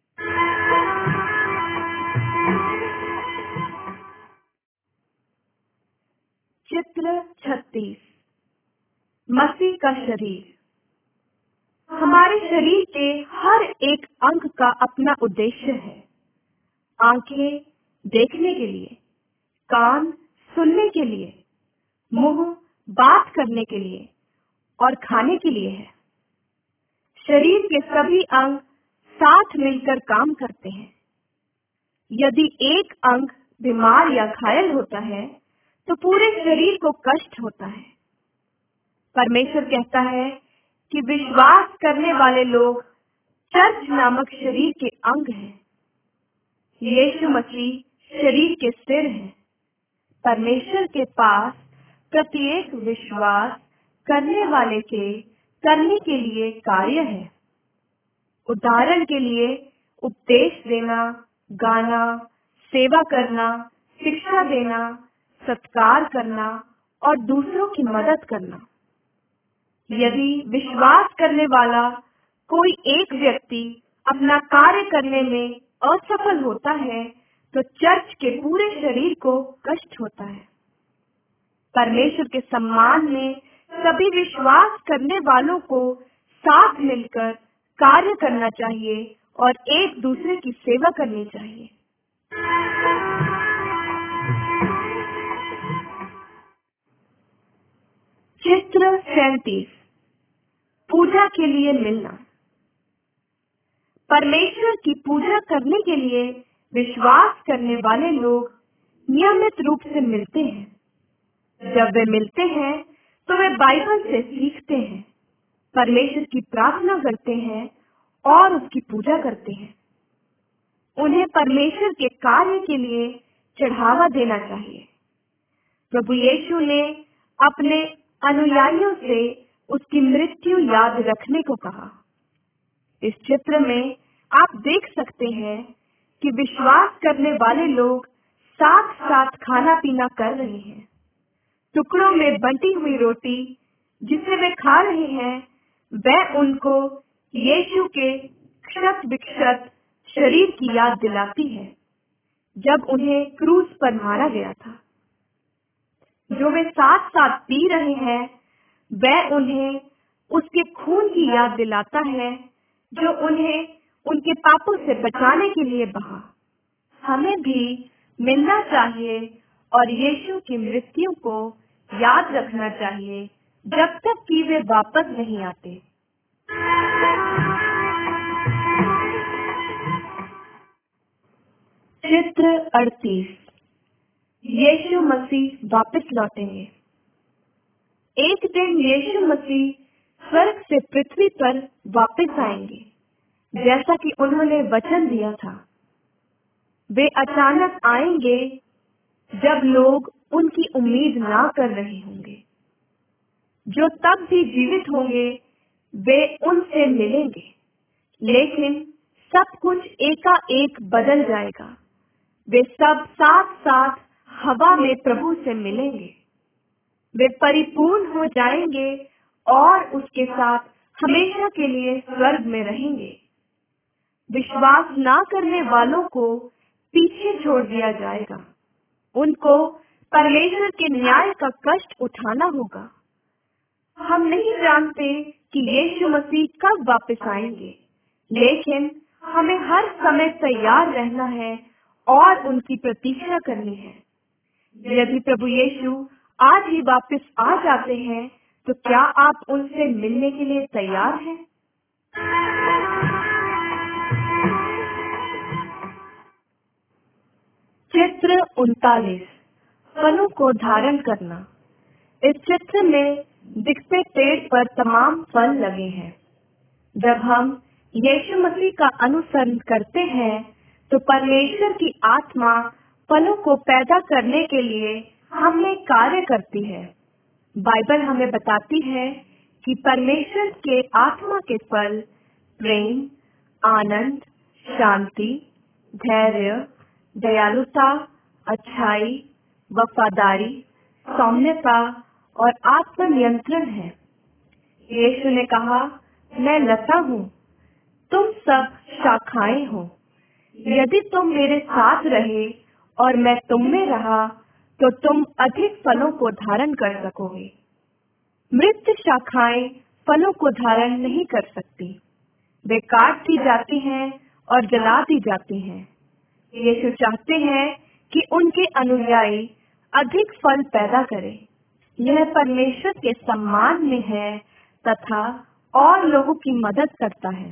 चित्र छत्तीस। मसीह का शरीर। हमारे शरीर के हर एक अंग का अपना उद्देश्य है। आंखें देखने के लिए, कान सुनने के लिए, मुंह बात करने के लिए और खाने के लिए है। शरीर के सभी अंग साथ मिलकर काम करते हैं। यदि एक अंग बीमार या घायल होता है तो पूरे शरीर को कष्ट होता है। परमेश्वर कहता है कि विश्वास करने वाले लोग चर्च नामक शरीर के अंग हैं। यीशु मसीह शरीर के सिर हैं। परमेश्वर के पास प्रत्येक विश्वास करने वाले के करने के लिए कार्य है। उदाहरण के लिए उपदेश देना, गाना, सेवा करना, शिक्षा देना, सत्कार करना और दूसरों की मदद करना। यदि विश्वास करने वाला कोई एक व्यक्ति अपना कार्य करने में असफल होता है तो चर्च के पूरे शरीर को कष्ट होता है। परमेश्वर के सम्मान में सभी विश्वास करने वालों को साथ मिलकर कार्य करना चाहिए और एक दूसरे की सेवा करनी चाहिए। चित्र सैंतीस। पूजा के लिए मिलना। परमेश्वर की पूजा करने के लिए विश्वास करने वाले लोग नियमित रूप से मिलते हैं। जब वे मिलते हैं तो वे बाइबल से सीखते हैं, परमेश्वर की प्रार्थना करते हैं और उसकी पूजा करते हैं। उन्हें परमेश्वर के कार्य के लिए चढ़ावा देना चाहिए। प्रभु यीशु ने अपने अनुयायियों से उसकी मृत्यु याद रखने को कहा। इस चित्र में आप देख सकते हैं कि विश्वास करने वाले लोग साथ साथ खाना पीना कर रहे हैं। टुकड़ों में बंटी हुई रोटी जिसे वे खा रहे हैं वह उनको यीशु के क्षत विक्षत शरीर की याद दिलाती है जब उन्हें क्रूस पर मारा गया था। जो वे साथ साथ पी रहे हैं वह उन्हें उसके खून की याद दिलाता है जो उन्हें उनके पापों से बचाने के लिए बहा। हमें भी मिलना चाहिए और यीशु की मृत्यु को याद रखना चाहिए जब तक कि वे वापस नहीं आते। चित्र अड़तीस। यीशु मसीह वापस लौटेंगे। एक दिन यीशु मसीह स्वर्ग से पृथ्वी पर वापस आएंगे जैसा कि उन्होंने वचन दिया था। वे अचानक आएंगे जब लोग उनकी उम्मीद ना कर रहे होंगे। जो तब भी जीवित होंगे वे उनसे मिलेंगे, लेकिन सब कुछ एकाएक बदल जाएगा। वे सब साथ साथ हवा में प्रभु से मिलेंगे। वे परिपूर्ण हो जाएंगे और उसके साथ हमेशा के लिए स्वर्ग में रहेंगे। विश्वास ना करने वालों को पीछे छोड़ दिया जाएगा। उनको परमेश्वर के न्याय का कष्ट उठाना होगा। हम नहीं जानते कि यीशु मसीह कब वापस आएंगे, लेकिन हमें हर समय तैयार रहना है और उनकी प्रतीक्षा करनी है। यदि प्रभु यीशु आज ही वापस आ जाते हैं तो क्या आप उनसे मिलने के लिए तैयार हैं? चित्र उनतालीस। फलों को धारण करना। इस चित्र में दिखते पेड़ पर तमाम फल लगे हैं। जब हम यीशु मसीह का अनुसरण करते हैं तो परमेश्वर की आत्मा फलों को पैदा करने के लिए हमें कार्य करती है। बाइबल हमें बताती है कि परमेश्वर के आत्मा के फल प्रेम, आनंद, शांति, धैर्य, दयालुता, अच्छाई, वफादारी, सौम्यता और आत्मनियंत्रण है। यीशु ने कहा, मैं लता हूँ, तुम सब शाखाएं हो। यदि तुम मेरे साथ रहे और मैं तुम में रहा, तो तुम अधिक फलों को धारण कर सकोगे। मृत शाखाएं फलों को धारण नहीं कर सकती, वे काट दी जाती हैं और जला दी जाती हैं। यीशु चाहते हैं कि उनके अनुयायी अधिक फल पैदा करें। यह परमेश्वर के सम्मान में है तथा और लोगों की मदद करता है।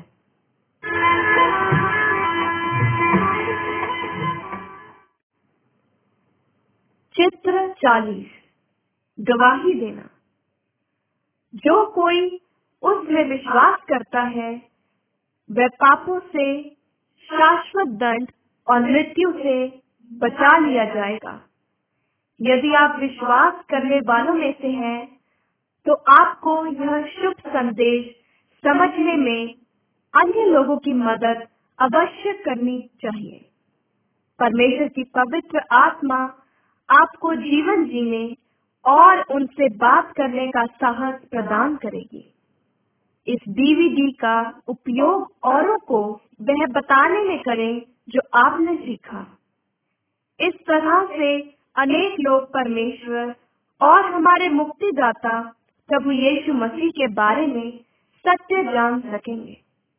चित्र चालीस, गवाही देना। जो कोई उसमें विश्वास करता है, वह पापों से, शाश्वत दंड और मृत्यु से बचा लिया जाएगा। यदि आप विश्वास करने वालों में से हैं, तो आपको यह शुभ संदेश समझने में अन्य लोगों की मदद अवश्य करनी चाहिए। परमेश्वर की पवित्र आत्मा आपको जीवन जीने और उनसे बात करने का साहस प्रदान करेगी। इस डीवीडी का उपयोग औरों को वह बताने में करें जो आपने सीखा। इस तरह से अनेक लोग परमेश्वर और हमारे मुक्तिदाता प्रभु यीशु मसीह के बारे में सत्य जान सकेंगे।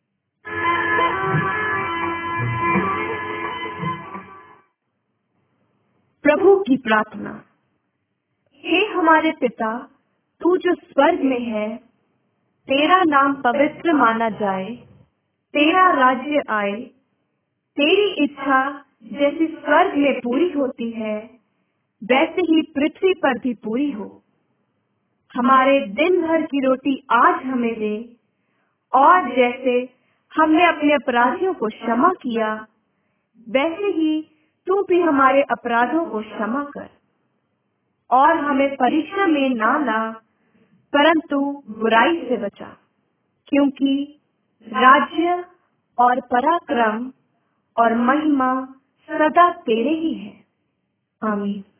प्रभु की प्रार्थना। हे हमारे पिता, तू जो स्वर्ग में है, तेरा नाम पवित्र माना जाए, तेरा राज्य आए, तेरी इच्छा जैसी स्वर्ग में पूरी होती है, वैसे ही पृथ्वी पर भी पूरी हो। हमारे दिन भर की रोटी आज हमें दे, और जैसे हमने अपने अपराधियों को क्षमा किया, वैसे ही तू भी हमारे अपराधों को क्षमा कर, और हमें परीक्षा में ना ला, परंतु बुराई से बचा, क्योंकि राज्य और पराक्रम और महिमा सदा तेरे ही है। आमीन।